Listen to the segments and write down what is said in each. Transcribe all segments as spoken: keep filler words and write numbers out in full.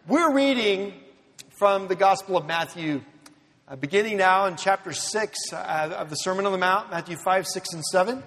We're reading from the Gospel of Matthew, uh, beginning now in chapter six uh, of the Sermon on the Mount, Matthew five, six, and seven.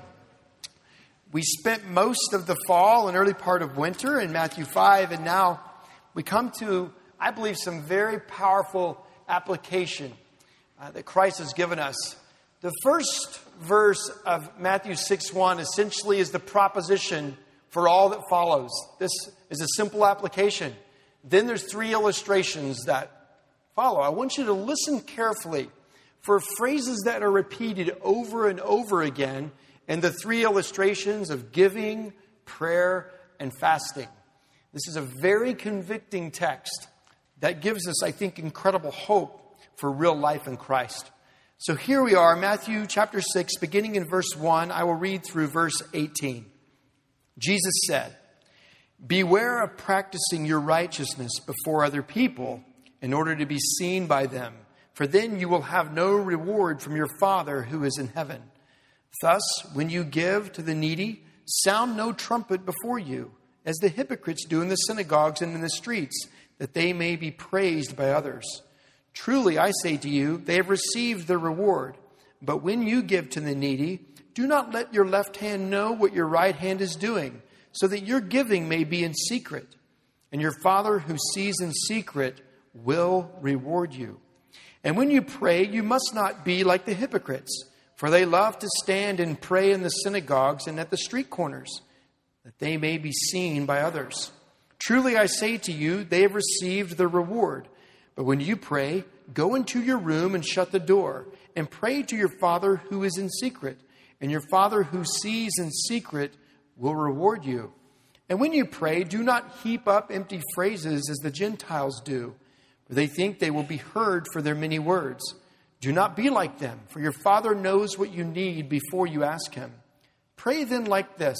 We spent most of the fall and early part of winter in Matthew five, and now we come to, I believe, some very powerful application uh, that Christ has given us. The first verse of Matthew six one essentially is the proposition for all that follows. This is a simple application. Then there's three illustrations that follow. I want you to listen carefully for phrases that are repeated over and over again in the three illustrations of giving, prayer, and fasting. This is a very convicting text that gives us, I think, incredible hope for real life in Christ. So here we are, Matthew chapter six, beginning in verse one. I will read through verse eighteen. Jesus said, "Beware of practicing your righteousness before other people in order to be seen by them, for then you will have no reward from your Father who is in heaven. Thus, when you give to the needy, sound no trumpet before you, as the hypocrites do in the synagogues and in the streets, that they may be praised by others. Truly, I say to you, they have received their reward. But when you give to the needy, do not let your left hand know what your right hand is doing, so that your giving may be in secret. And your Father who sees in secret will reward you. And when you pray, you must not be like the hypocrites, for they love to stand and pray in the synagogues and at the street corners, that they may be seen by others. Truly I say to you, they have received their reward. But when you pray, go into your room and shut the door, and pray to your Father who is in secret. And your Father who sees in secret will reward you. And when you pray, do not heap up empty phrases as the Gentiles do, for they think they will be heard for their many words. Do not be like them, for your Father knows what you need before you ask him. Pray then like this: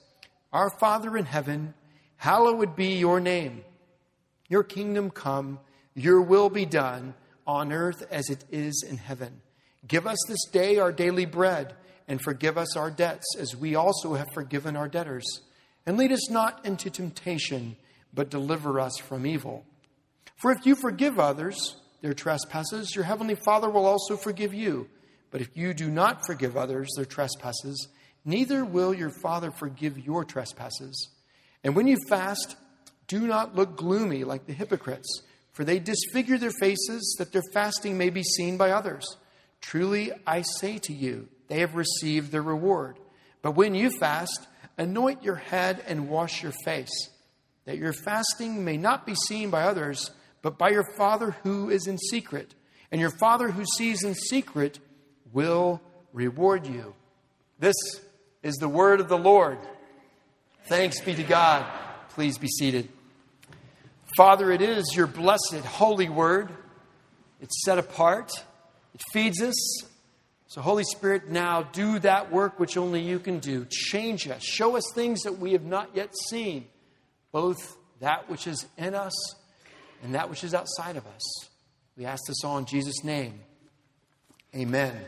Our Father in heaven, hallowed be your name. Your kingdom come, your will be done on earth as it is in heaven. Give us this day our daily bread, and forgive us our debts, as we also have forgiven our debtors. And lead us not into temptation, but deliver us from evil. For if you forgive others their trespasses, your heavenly Father will also forgive you. But if you do not forgive others their trespasses, neither will your Father forgive your trespasses. And when you fast, do not look gloomy like the hypocrites, for they disfigure their faces, that their fasting may be seen by others. Truly, I say to you, they have received their reward. But when you fast, anoint your head and wash your face, that your fasting may not be seen by others, but by your Father who is in secret. And your Father who sees in secret will reward you." This is the word of the Lord. Thanks be to God. Please be seated. Father, it is your blessed, holy word. It's set apart. It feeds us. So, Holy Spirit, now do that work which only you can do. Change us. Show us things that we have not yet seen, both that which is in us and that which is outside of us. We ask this all in Jesus' name. Amen.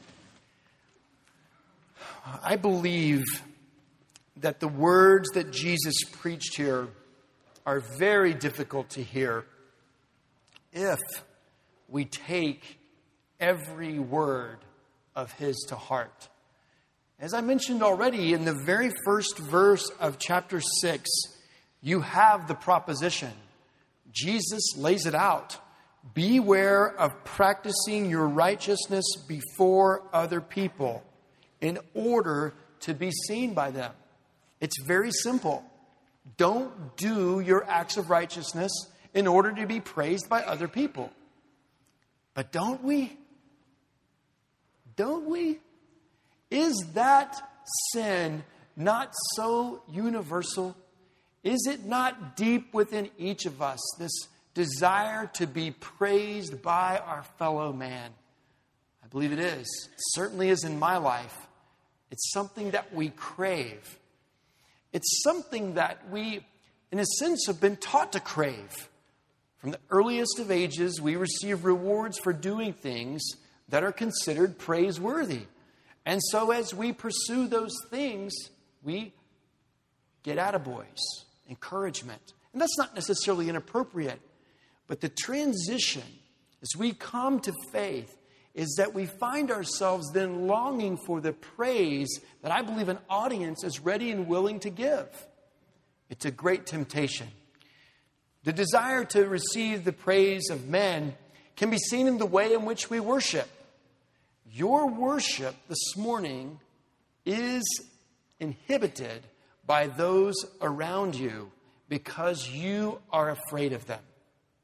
I believe that the words that Jesus preached here are very difficult to hear if we take every word of his to heart. As I mentioned already, in the very first verse of chapter six, you have the proposition. Jesus lays it out. Beware of practicing your righteousness before other people in order to be seen by them. It's very simple. Don't do your acts of righteousness in order to be praised by other people. But don't we? Don't we? Is that sin not so universal? Is it not deep within each of us, this desire to be praised by our fellow man? I believe it is. It certainly is in my life. It's something that we crave. It's something that we, in a sense, have been taught to crave. From the earliest of ages, we receive rewards for doing things that are considered praiseworthy. And so as we pursue those things, we get attaboys, encouragement. And that's not necessarily inappropriate. But the transition, as we come to faith, is that we find ourselves then longing for the praise that I believe an audience is ready and willing to give. It's a great temptation. The desire to receive the praise of men can be seen in the way in which we worship. Your worship this morning is inhibited by those around you because you are afraid of them.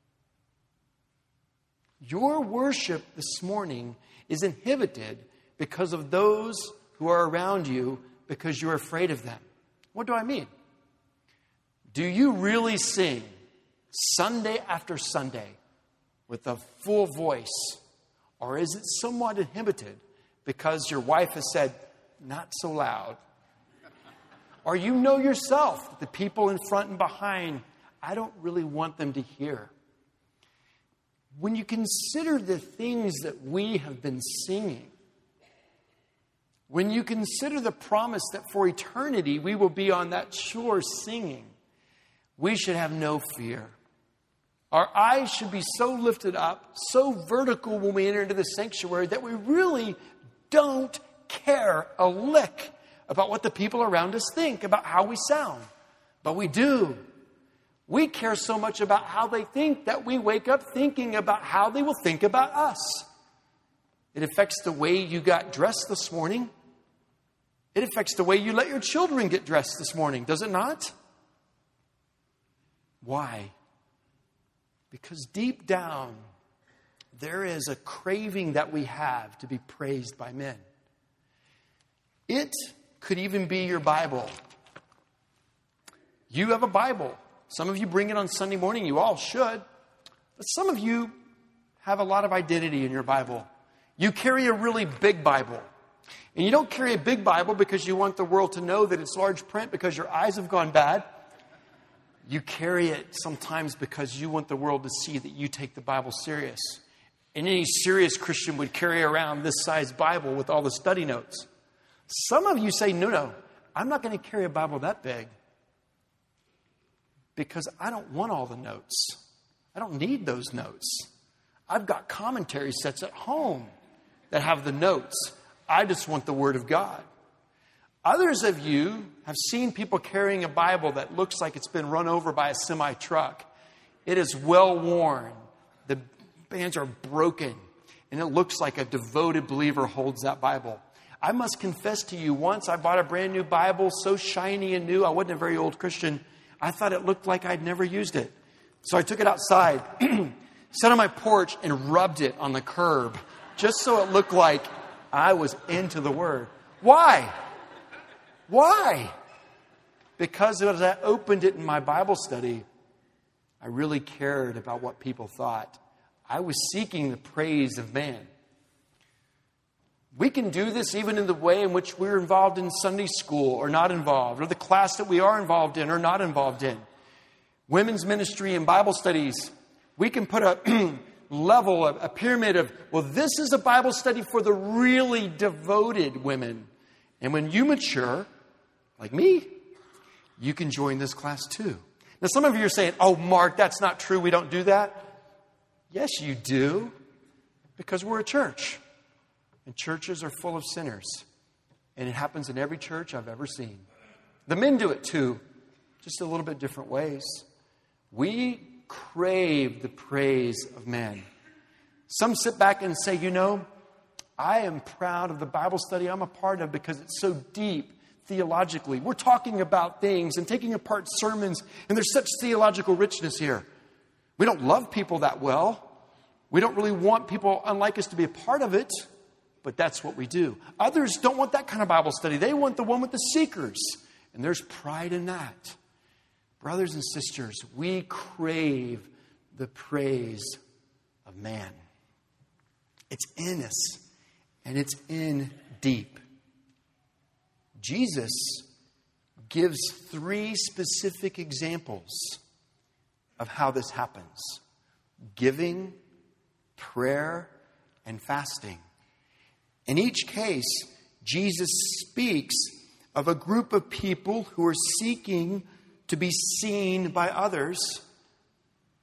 Your worship this morning is inhibited because of those who are around you because you're afraid of them. What do I mean? Do you really sing Sunday after Sunday with a full voice? Or is it somewhat inhibited because your wife has said, not so loud? Or you know yourself that the people in front and behind, I don't really want them to hear. When you consider the things that we have been singing, when you consider the promise that for eternity we will be on that shore singing, we should have no fear. Our eyes should be so lifted up, so vertical when we enter into the sanctuary that we really don't care a lick about what the people around us think, about how we sound. But we do. We care so much about how they think that we wake up thinking about how they will think about us. It affects the way you got dressed this morning. It affects the way you let your children get dressed this morning, does it not? Why? Because deep down, there is a craving that we have to be praised by men. It could even be your Bible. You have a Bible. Some of you bring it on Sunday morning. You all should. But some of you have a lot of identity in your Bible. You carry a really big Bible. And you don't carry a big Bible because you want the world to know that it's large print because your eyes have gone bad. You carry it sometimes because you want the world to see that you take the Bible serious. And any serious Christian would carry around this size Bible with all the study notes. Some of you say, no, no, I'm not going to carry a Bible that big because I don't want all the notes. I don't need those notes. I've got commentary sets at home that have the notes. I just want the Word of God. Others of you have seen people carrying a Bible that looks like it's been run over by a semi-truck. It is well worn. The bands are broken. And it looks like a devoted believer holds that Bible. I must confess to you, once I bought a brand new Bible, so shiny and new. I wasn't a very old Christian. I thought it looked like I'd never used it. So I took it outside, sat on my porch, and rubbed it on the curb, just so it looked like I was into the Word. Why? Why? Because as I opened it in my Bible study, I really cared about what people thought. I was seeking the praise of man. We can do this even in the way in which we're involved in Sunday school or not involved, or the class that we are involved in or not involved in. Women's ministry and Bible studies, we can put a level, a pyramid of, well, this is a Bible study for the really devoted women. And when you mature, like me, you can join this class too. Now, some of you are saying, oh, Mark, that's not true. We don't do that. Yes, you do. Because we're a church. And churches are full of sinners. And it happens in every church I've ever seen. The men do it too, just a little bit different ways. We crave the praise of men. Some sit back and say, you know, I am proud of the Bible study I'm a part of because it's so deep theologically. We're talking about things and taking apart sermons, and there's such theological richness here. We don't love people that well. We don't really want people unlike us to be a part of it, but that's what we do. Others don't want that kind of Bible study. They want the one with the seekers, and there's pride in that. Brothers and sisters, we crave the praise of man. It's in us, and it's in deep. Jesus gives three specific examples of how this happens: giving, prayer, and fasting. In each case, Jesus speaks of a group of people who are seeking to be seen by others.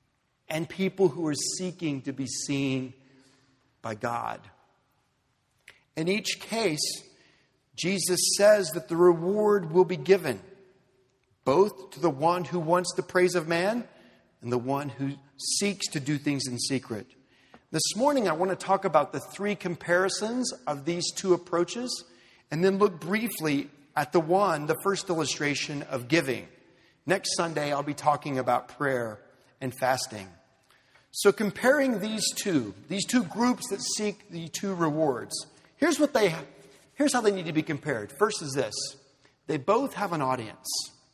and people who are seeking to be seen by God. In each case, Jesus says that the reward will be given, both to the one who wants the praise of man and the one who seeks to do things in secret. This morning, I want to talk about the three comparisons of these two approaches, and then look briefly at the one, the first illustration of giving. Next Sunday, I'll be talking about prayer and fasting. So comparing these two, these two groups that seek the two rewards, here's what they, here's how they need to be compared. First is this: they both have an audience.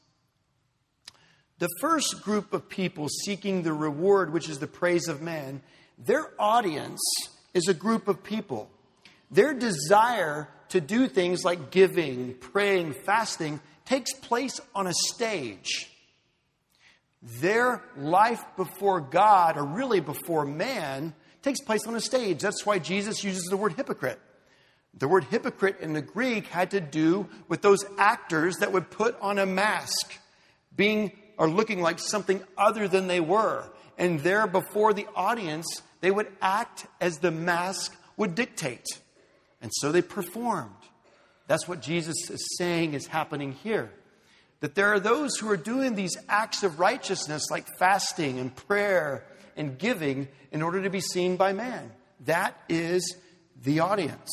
The first group of people seeking the reward, which is the praise of man, their audience is a group of people. Their desire to do things like giving, praying, fasting takes place on a stage. Their life before God, or really before man, takes place on a stage. That's why Jesus uses the word hypocrite. The word hypocrite in the Greek had to do with those actors that would put on a mask, being or looking like something other than they were. And there before the audience, they would act as the mask would dictate. And so they performed. That's what Jesus is saying is happening here. That there are those who are doing these acts of righteousness like fasting and prayer and giving in order to be seen by man. That is the audience.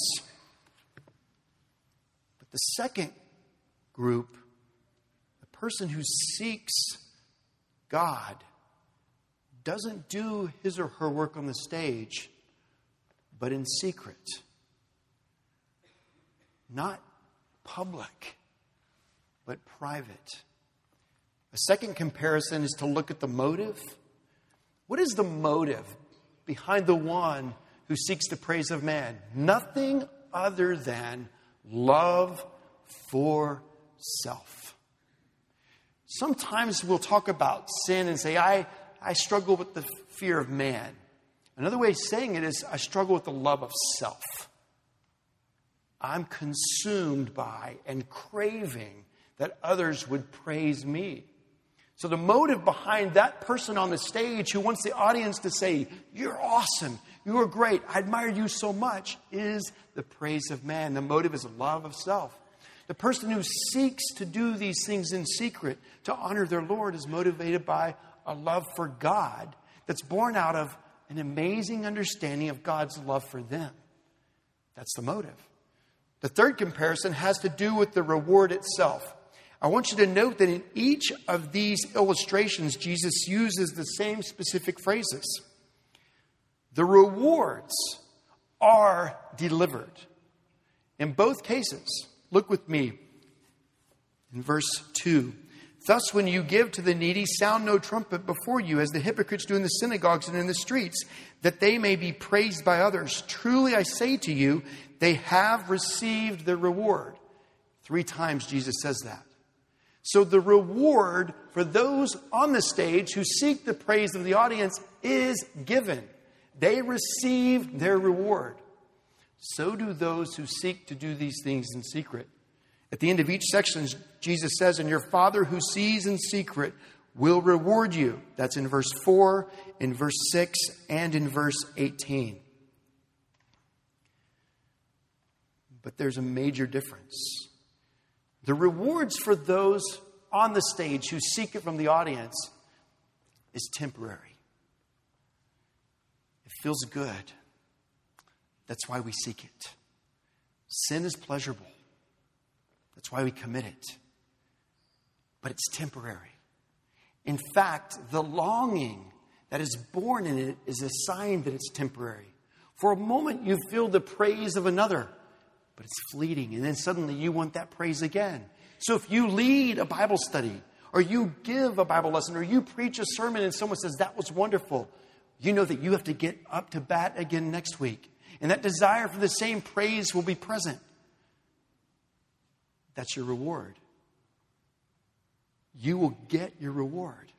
But the second group, the person who seeks God, doesn't do his or her work on the stage, but in secret. Not public, but private. A second comparison is to look at the motive. What is the motive behind the one who seeks the praise of man? Nothing other than love for self. Sometimes we'll talk about sin and say, I, I struggle with the fear of man. Another way of saying it is, I struggle with the love of self. I'm consumed by and craving that others would praise me. So the motive behind that person on the stage who wants the audience to say, you're awesome, you are great, I admire you so much, is the praise of man. The motive is love of self. The person who seeks to do these things in secret to honor their Lord is motivated by a love for God that's born out of an amazing understanding of God's love for them. That's the motive. The third comparison has to do with the reward itself. I want you to note that in each of these illustrations, Jesus uses the same specific phrases. The rewards are delivered. In both cases, look with me in verse two. Thus, when you give to the needy, sound no trumpet before you, as the hypocrites do in the synagogues and in the streets, that they may be praised by others. Truly, I say to you, they have received their reward. Three times Jesus says that. So the reward for those on the stage who seek the praise of the audience is given. They receive their reward. So do those who seek to do these things in secret. At the end of each section, Jesus says, and your Father who sees in secret will reward you. That's in verse four, in verse six, and in verse eighteen. But there's a major difference. The rewards for those on the stage who seek it from the audience is temporary. It feels good. That's why we seek it. Sin is pleasurable. That's why we commit it. But it's temporary. In fact, the longing that is born in it is a sign that it's temporary. For a moment, you feel the praise of another, but it's fleeting. And then suddenly you want that praise again. So if you lead a Bible study, or you give a Bible lesson, or you preach a sermon and someone says, that was wonderful, you know that you have to get up to bat again next week. And that desire for the same praise will be present. That's your reward. You will get your reward.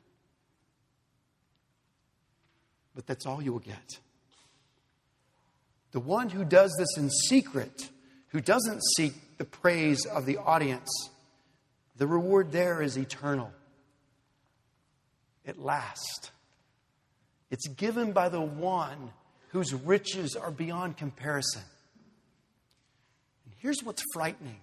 But that's all you will get. The one who does this in secret, who doesn't seek the praise of the audience, the reward there is eternal. It lasts. It's given by the one whose riches are beyond comparison. And here's what's frightening.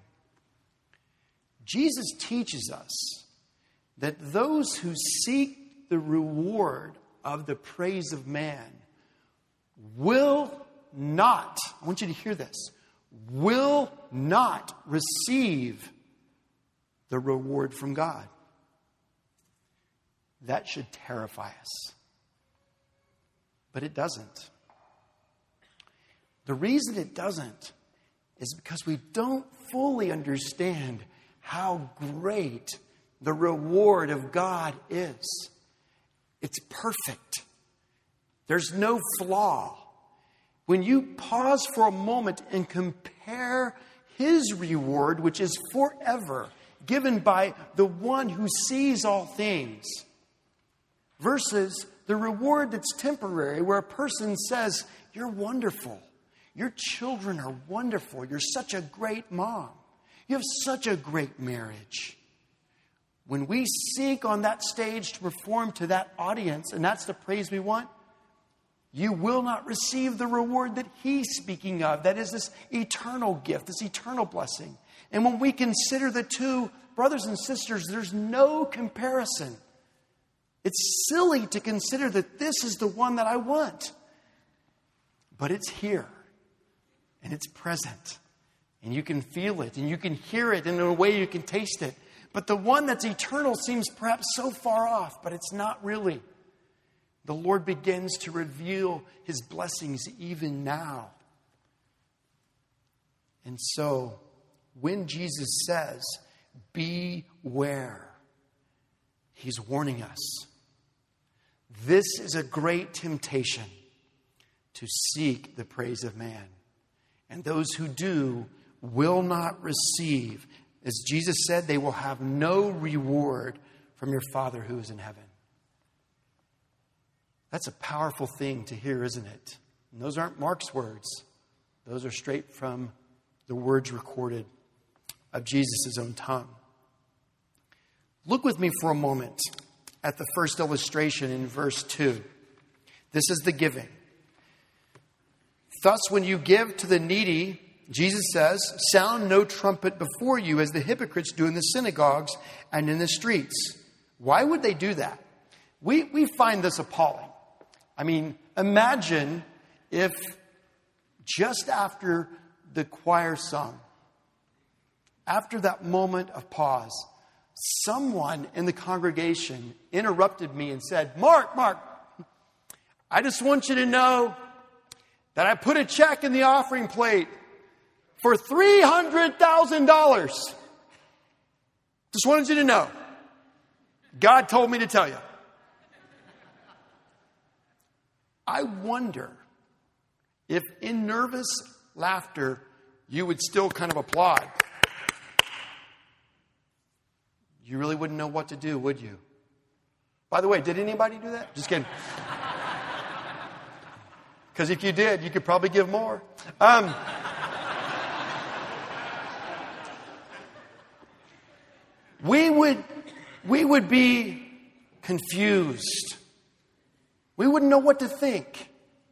Jesus teaches us that those who seek the reward of the praise of man will not, I want you to hear this, will not receive the reward from God. That should terrify us. But it doesn't. The reason it doesn't is because we don't fully understand how great the reward of God is. It's perfect. There's no flaw. When you pause for a moment and compare His reward, which is forever, given by the one who sees all things, versus the reward that's temporary, where a person says, you're wonderful. Your children are wonderful. You're such a great mom. You have such a great marriage. When we seek on that stage to perform to that audience, and that's the praise we want, you will not receive the reward that He's speaking of. That is this eternal gift, this eternal blessing. And when we consider the two, brothers and sisters, there's no comparison. It's silly to consider that this is the one that I want. But it's here. And it's present. And you can feel it. And you can hear it. And in a way you can taste it. But the one that's eternal seems perhaps so far off. But it's not really. The Lord begins to reveal His blessings even now. And so, when Jesus says, beware, He's warning us. This is a great temptation to seek the praise of man. And those who do will not receive. As Jesus said, they will have no reward from your Father who is in heaven. That's a powerful thing to hear, isn't it? And those aren't Mark's words. Those are straight from the words recorded of Jesus' own tongue. Look with me for a moment at the first illustration in verse two. This is the giving. Thus, when you give to the needy, Jesus says, sound no trumpet before you as the hypocrites do in the synagogues and in the streets. Why would they do that? We, we find this appalling. I mean, imagine if just after the choir sung, after that moment of pause, someone in the congregation interrupted me and said, Mark, Mark, I just want you to know that I put a check in the offering plate for three hundred thousand dollars. Just wanted you to know. God told me to tell you. I wonder if in nervous laughter you would still kind of applaud. You really wouldn't know what to do, would you? By the way, did anybody do that? Just kidding. Because if you did, you could probably give more. Um, we would, we would be confused. We wouldn't know what to think.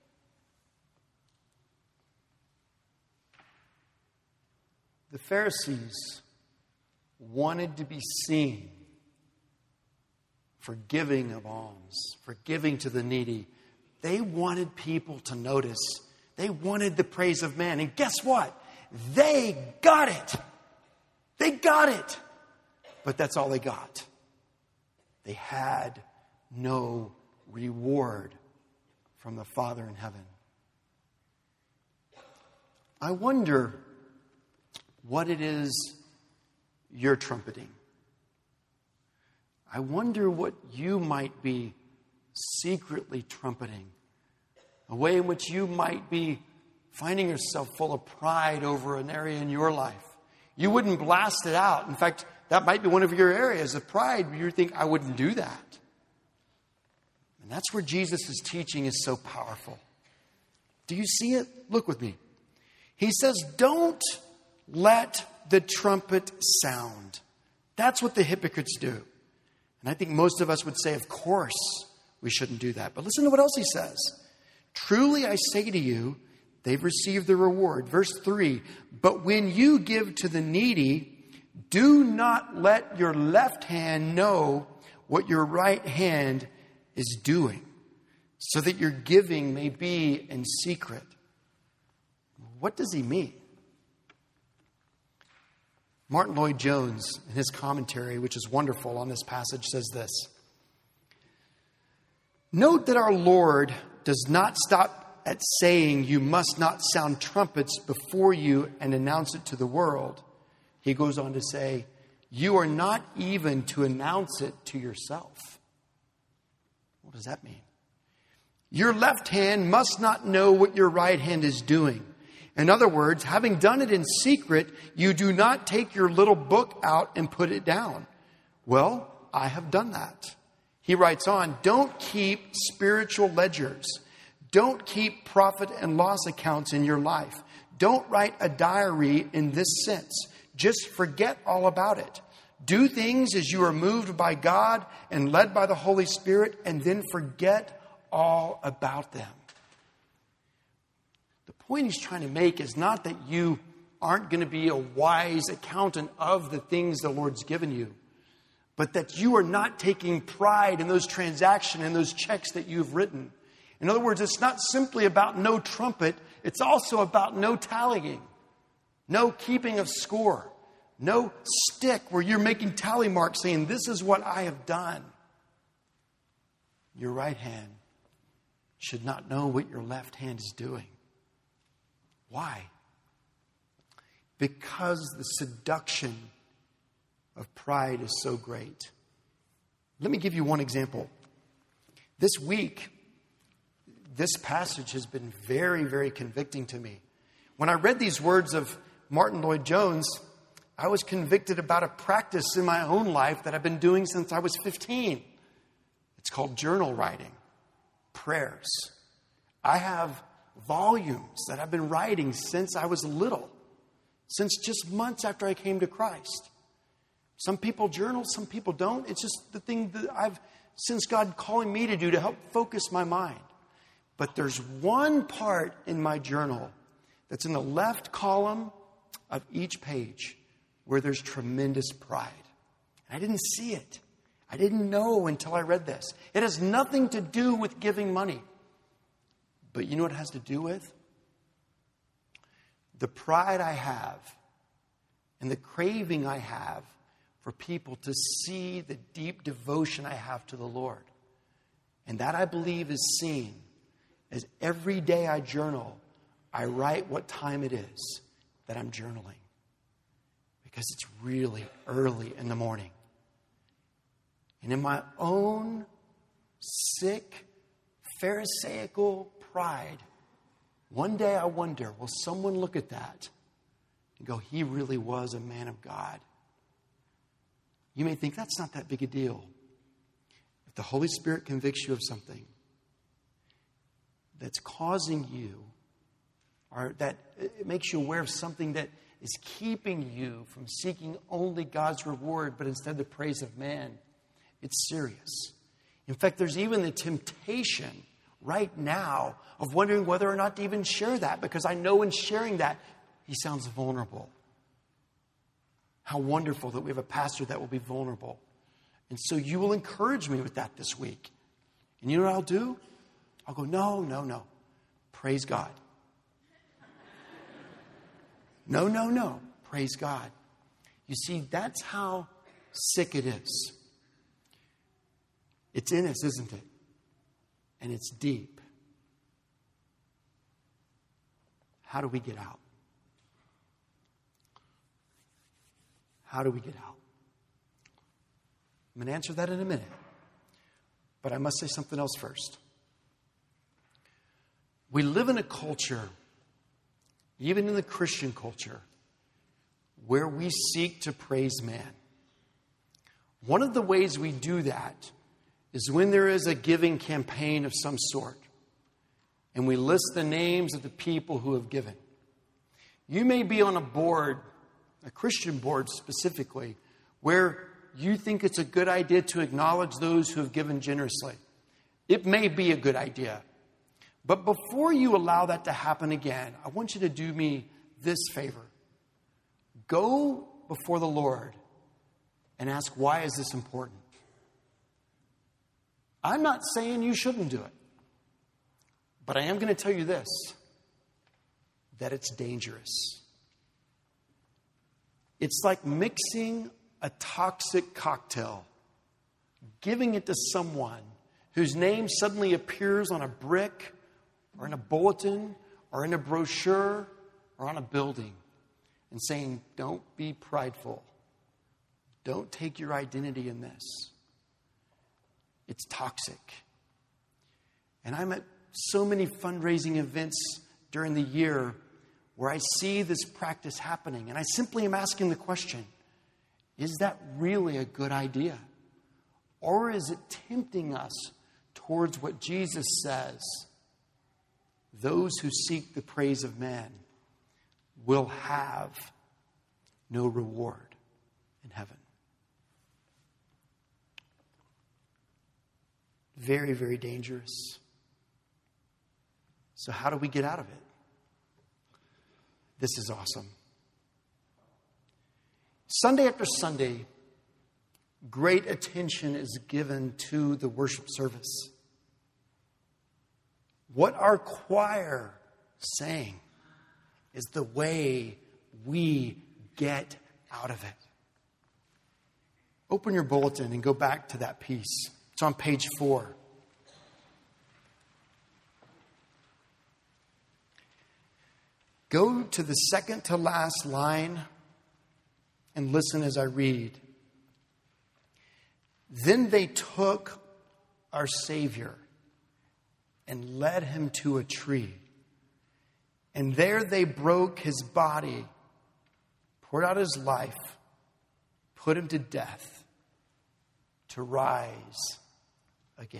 The Pharisees wanted to be seen for giving of alms, for giving to the needy. They wanted people to notice. They wanted the praise of man. And guess what? They got it. They got it. But that's all they got. They had no reward from the Father in heaven. I wonder what it is you're trumpeting. I wonder what you might be secretly trumpeting. A way in which you might be finding yourself full of pride over an area in your life. You wouldn't blast it out. In fact, that might be one of your areas of pride where you think, I wouldn't do that. And that's where Jesus' teaching is so powerful. Do you see it? Look with me. He says, don't let the trumpet sound. That's what the hypocrites do. And I think most of us would say, of course, we shouldn't do that. But listen to what else he says. Truly I say to you, they've received the reward. Verse three, but when you give to the needy, do not let your left hand know what your right hand is doing, so that your giving may be in secret. What does he mean? Martin Lloyd-Jones, in his commentary, which is wonderful on this passage, says this. Note that our Lord does not stop at saying you must not sound trumpets before you and announce it to the world. He goes on to say, you are not even to announce it to yourself. What does that mean? Your left hand must not know what your right hand is doing. In other words, having done it in secret, you do not take your little book out and put it down. Well, I have done that. He writes on, don't keep spiritual ledgers. Don't keep profit and loss accounts in your life. Don't write a diary in this sense. Just forget all about it. Do things as you are moved by God and led by the Holy Spirit, and then forget all about them. The point he's trying to make is not that you aren't going to be a wise accountant of the things the Lord's given you, but that you are not taking pride in those transactions and those checks that you've written. In other words, it's not simply about no trumpet. It's also about no tallying, no keeping of score, no stick where you're making tally marks saying, this is what I have done. Your right hand should not know what your left hand is doing. Why? Because the seduction of pride is so great. Let me give you one example. This week, this passage has been very, very convicting to me. When I read these words of Martin Lloyd-Jones, I was convicted about a practice in my own life that I've been doing since I was fifteen. It's called journal writing, prayers. I have volumes that I've been writing since I was little, since just months after I came to Christ. Some people journal, some people don't. It's just the thing that I've sensed God calling me to do to help focus my mind. But there's one part in my journal that's in the left column of each page where there's tremendous pride. I didn't see it. I didn't know until I read this. It has nothing to do with giving money. But you know what it has to do with? The pride I have and the craving I have for people to see the deep devotion I have to the Lord. And that, I believe, is seen as every day I journal, I write what time it is that I'm journaling. Because it's really early in the morning. And in my own sick, Pharisaical pride, one day I wonder, will someone look at that and go, he really was a man of God? You may think that's not that big a deal. If the Holy Spirit convicts you of something that's causing you, or that it makes you aware of something that is keeping you from seeking only God's reward, but instead the praise of man, it's serious. In fact, there's even the temptation right now of wondering whether or not to even share that, because I know in sharing that, he sounds vulnerable. How wonderful that we have a pastor that will be vulnerable. And so you will encourage me with that this week. And you know what I'll do? I'll go, no, no, no. Praise God. No, no, no. Praise God. You see, that's how sick it is. It's in us, isn't it? And it's deep. How do we get out? How do we get out? I'm going to answer that in a minute. But I must say something else first. We live in a culture, even in the Christian culture, where we seek to praise man. One of the ways we do that is when there is a giving campaign of some sort, and we list the names of the people who have given. You may be on a board, a Christian board specifically, where you think it's a good idea to acknowledge those who have given generously. It may be a good idea. But before you allow that to happen again, I want you to do me this favor. Go before the Lord and ask, why is this important? I'm not saying you shouldn't do it. But I am going to tell you this, that it's dangerous. It's like mixing a toxic cocktail, giving it to someone whose name suddenly appears on a brick or in a bulletin or in a brochure or on a building and saying, don't be prideful. Don't take your identity in this. It's toxic. And I'm at so many fundraising events during the year where I see this practice happening. And I simply am asking the question, is that really a good idea? Or is it tempting us towards what Jesus says? Those who seek the praise of men will have no reward in heaven. Very, very dangerous. So how do we get out of it? This is awesome. Sunday after Sunday, great attention is given to the worship service. What our choir sang is the way we get out of it. Open your bulletin and go back to that piece. It's on page four. Go to the second to last line and listen as I read. Then they took our Savior and led him to a tree. And there they broke his body, poured out his life, put him to death, to rise again.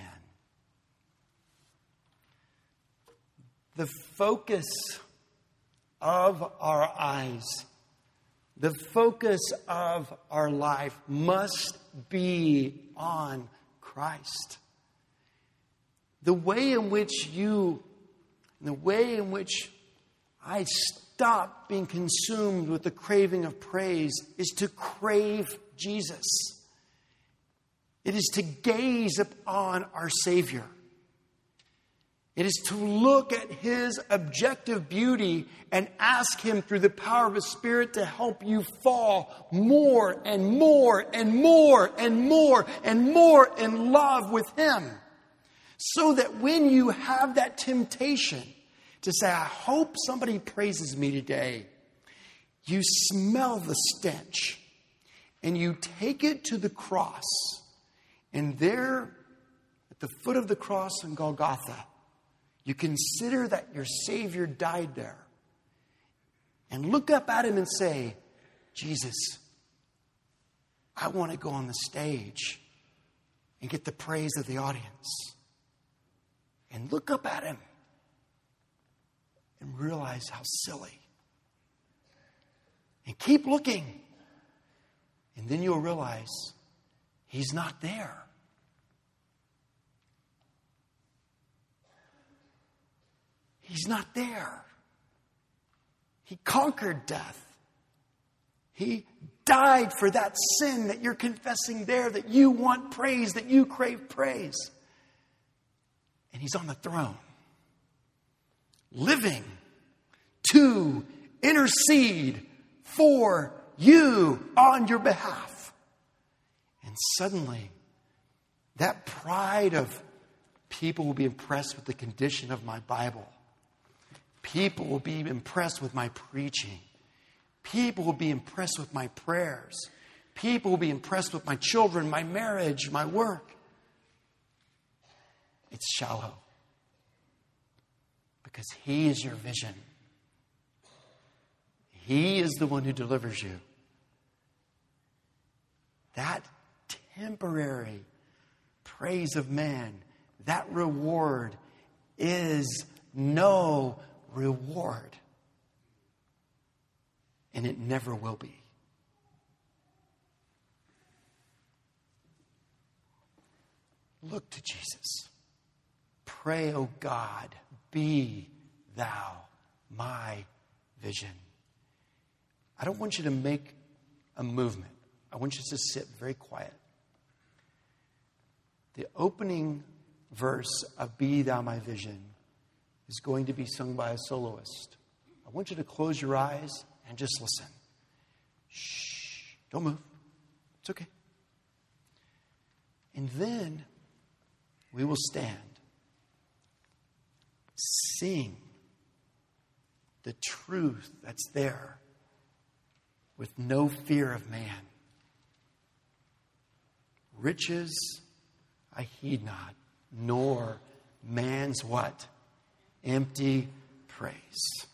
The focus of our eyes, the focus of our life must be on Christ. The way in which you, the way in which I stop being consumed with the craving of praise is to crave Jesus. It is to gaze upon our Savior. It is to look at his objective beauty and ask him through the power of his Spirit to help you fall more and more and more and more and more in love with him. So that when you have that temptation to say, I hope somebody praises me today, you smell the stench and you take it to the cross. And there at the foot of the cross in Golgotha, you consider that your Savior died there. And look up at him and say, Jesus, I want to go on the stage and get the praise of the audience. And look up at him and realize how silly. And keep looking. And then you'll realize he's not there. He's not there. He conquered death. He died for that sin that you're confessing there, that you want praise, that you crave praise. And he's on the throne, living to intercede for you on your behalf. And suddenly, that pride of people will be impressed with the condition of my Bible. People will be impressed with my preaching. People will be impressed with my prayers. People will be impressed with my children, my marriage, my work. It's shallow. Because he is your vision. He is the one who delivers you. That temporary praise of man, that reward is no reward. And it never will be. Look to Jesus. Pray, O God, be thou my vision. I don't want you to make a movement. I want you to sit very quiet. The opening verse of Be Thou My Vision is going to be sung by a soloist. I want you to close your eyes and just listen. Shh. Don't move. It's okay. And then we will stand, sing the truth that's there with no fear of man. Riches I heed not, nor man's what? Empty praise.